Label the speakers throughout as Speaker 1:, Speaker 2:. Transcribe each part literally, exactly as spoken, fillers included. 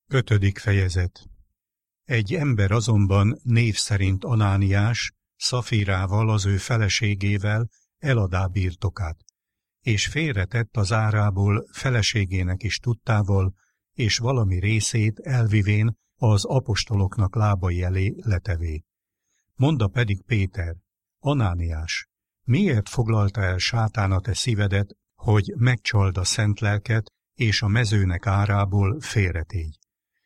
Speaker 1: Ötödik fejezet. Egy ember azonban név szerint Anániás Szafírával, az ő feleségével eladá birtokát, és félretett az árából feleségének is tudtával, és valami részét elvivén az apostoloknak lábai elé letevé. Mondta pedig Péter: Anániás, miért foglalta el sátán a te szívedet, hogy megcsald a szent lelket, és a mezőnek árából félretégy?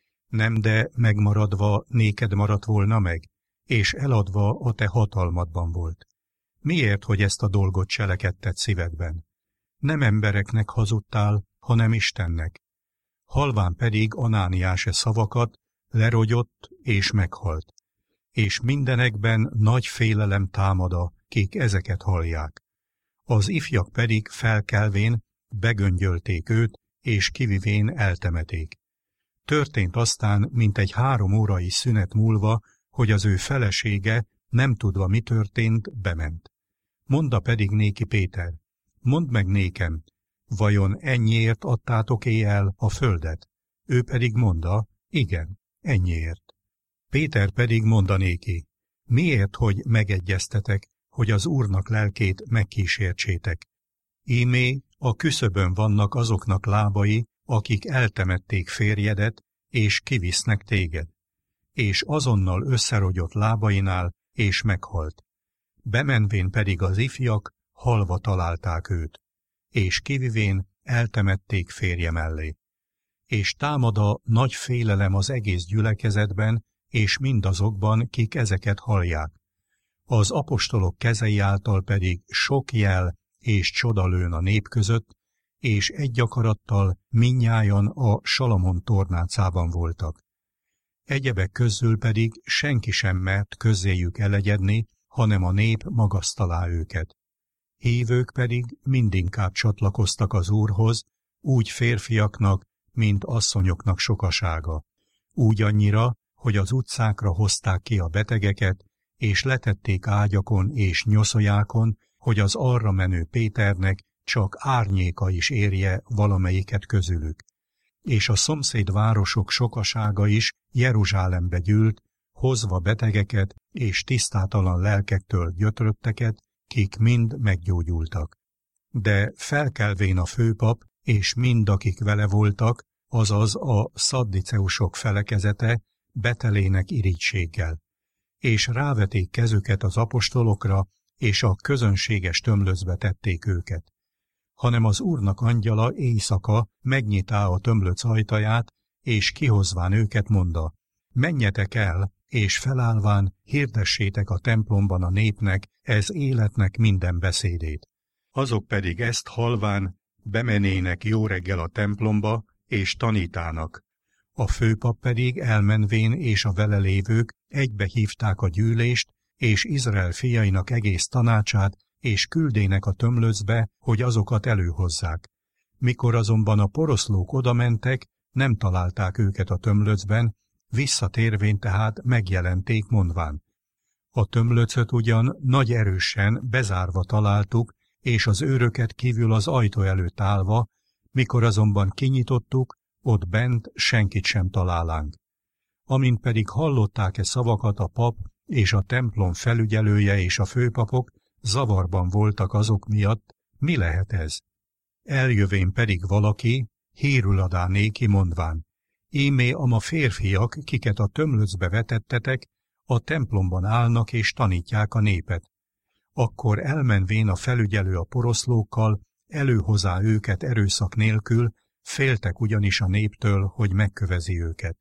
Speaker 1: Nem de megmaradva néked maradt volna meg, és eladva a te hatalmadban volt. Miért, hogy ezt a dolgot cselekedted szívedben? Nem embereknek hazudtál, hanem Istennek. Halván pedig Anániás e szavakat, lerogyott és meghalt. És mindenekben nagy félelem támada, kik ezeket hallják. Az ifjak pedig felkelvén begöngyölték őt, és kivivén eltemeték. Történt aztán, mint egy három órai szünet múlva, hogy az ő felesége, nem tudva, mi történt, bement. Mondta pedig néki Péter: mondd meg nékem, vajon ennyiért adtátok éjjel a földet? Ő pedig mondta: igen, ennyiért. Péter pedig mondta néki: miért, hogy megegyeztetek, hogy az Úrnak lelkét megkísértsétek? Ímé a küszöbön vannak azoknak lábai, akik eltemették férjedet, és kivisznek téged. És azonnal összerogyott lábainál, és meghalt. Bemenvén pedig az ifjak halva találták őt, és kivivén eltemették férje mellé. És támada nagy félelem az egész gyülekezetben, és mindazokban, kik ezeket hallják. Az apostolok kezei által pedig sok jel és csoda lőn a nép között, és egy akarattal mindnyájan a Salamon tornácában voltak. Egyebek közül pedig senki sem mert közzéjük elegyedni, hanem a nép magasztalá őket. Hívők pedig mindinkább csatlakoztak az Úrhoz, úgy férfiaknak, mint asszonyoknak sokasága. Úgy annyira, hogy az utcákra hozták ki a betegeket, és letették ágyakon és nyoszonyákon, hogy az arra menő Péternek csak árnyéka is érje valamelyiket közülük. És a szomszéd városok sokasága is Jeruzsálembe gyűlt, hozva betegeket és tisztátalan lelkektől gyötrötteket, kik mind meggyógyultak. De felkelvén a főpap, és mind akik vele voltak, azaz a szaddiceusok felekezete, betelének irítséggel. És ráveték kezüket az apostolokra, és a közönséges tömlöcbe tették őket. Hanem az Úrnak angyala éjszaka megnyitá a tömlöc ajtaját, és kihozván őket mondta: menjetek el, és felállván hirdessétek a templomban a népnek ez életnek minden beszédét. Azok pedig ezt halván bemenének jó reggel a templomba, és tanítának. A főpap pedig elmenvén és a vele lévők egybe hívták a gyűlést, és Izrael fiainak egész tanácsát, és küldének a tömlöcbe, hogy azokat előhozzák. Mikor azonban a poroszlók odamentek, nem találták őket a tömlöcben, visszatérvén tehát megjelenték mondván: a tömlöcöt ugyan nagy erősen bezárva találtuk, és az őröket kívül az ajtó előtt állva, mikor azonban kinyitottuk, ott bent senkit sem találánk. Amint pedig hallották-e szavakat a pap és a templom felügyelője és a főpapok, zavarban voltak azok miatt, mi lehet ez? Eljövén pedig valaki hírül adá néki mondván: ímé ama férfiak, kiket a tömlöcbe vetettetek, a templomban állnak és tanítják a népet. Akkor elmenvén a felügyelő a poroszlókkal, előhozá őket erőszak nélkül, féltek ugyanis a néptől, hogy megkövezi őket.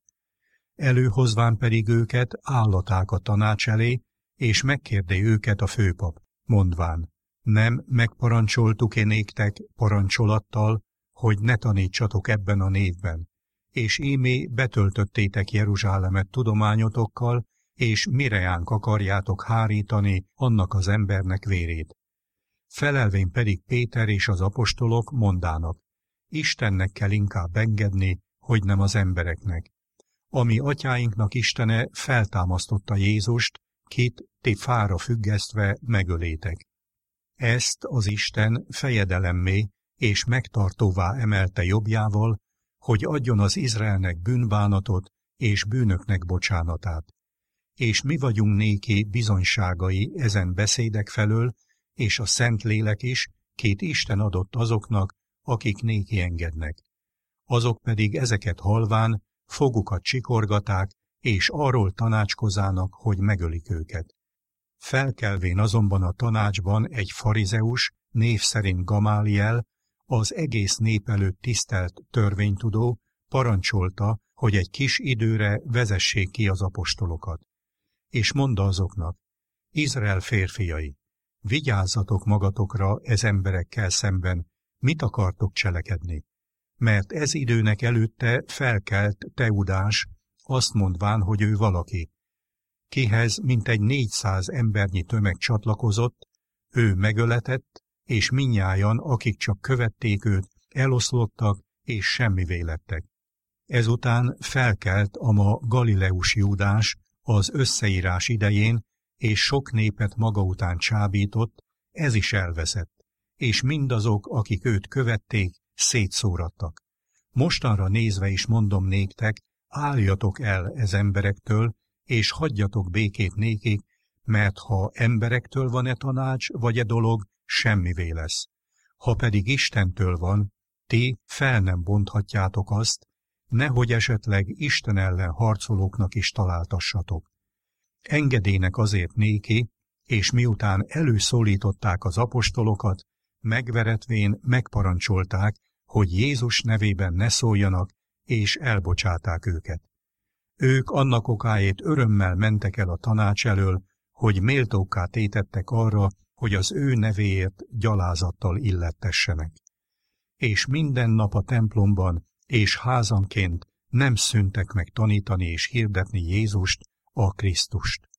Speaker 1: Előhozván pedig őket állaták a tanács elé, és megkérdé őket a főpap, mondván: nem megparancsoltuk-e néktek parancsolattal, hogy ne tanítsatok ebben a névben, és ímé betöltöttétek Jeruzsálemet tudományotokkal, és mireánk akarjátok hárítani annak az embernek vérét. Felelvén pedig Péter és az apostolok mondának: Istennek kell inkább engedni, hogy nem az embereknek. Ami atyáinknak Istene feltámasztotta Jézust, kit ti fára függesztve megölétek. Ezt az Isten fejedelemmé és megtartóvá emelte jobbjával, hogy adjon az Izraelnek bűnbánatot és bűnöknek bocsánatát. És mi vagyunk néki bizonyságai ezen beszédek felől, és a Szentlélek is, két Isten adott azoknak, akik néki engednek. Azok pedig ezeket halván fogukat csikorgaták, és arról tanácskozának, hogy megölik őket. Felkelvén azonban a tanácsban egy farizeus, név szerint Gamáliel, az egész nép előtt tisztelt törvénytudó, parancsolta, hogy egy kis időre vezessék ki az apostolokat. És mondta azoknak: Izrael férfiai, vigyázzatok magatokra ez emberekkel szemben, mit akartok cselekedni? Mert ez időnek előtte felkelt Teudás, azt mondván, hogy ő valaki, kihez mintegy négyszáz embernyi tömeg csatlakozott, ő megöletett, és mindnyájan, akik csak követték őt, eloszlottak, és semmivé lettek. Ezután felkelt a ma Galileus Júdás az összeírás idején, és sok népet maga után csábított, ez is elveszett, és mindazok, akik őt követték, szétszórattak. Mostanra nézve is mondom néktek, álljatok el ez emberektől, és hagyjatok békét nékik, mert ha emberektől van-e tanács, vagy e dolog, semmivé lesz. Ha pedig Istentől van, ti fel nem bonthatjátok azt, nehogy esetleg Isten ellen harcolóknak is találtassatok. Engedének azért néki, és miután előszólították az apostolokat, megveretvén megparancsolták, hogy Jézus nevében ne szóljanak, és elbocsáták őket. Ők annak okáért örömmel mentek el a tanács elől, hogy méltókká tétettek arra, hogy az ő nevéért gyalázattal illettessenek. És minden nap a templomban és házanként nem szűntek meg tanítani és hirdetni Jézust, a Krisztust.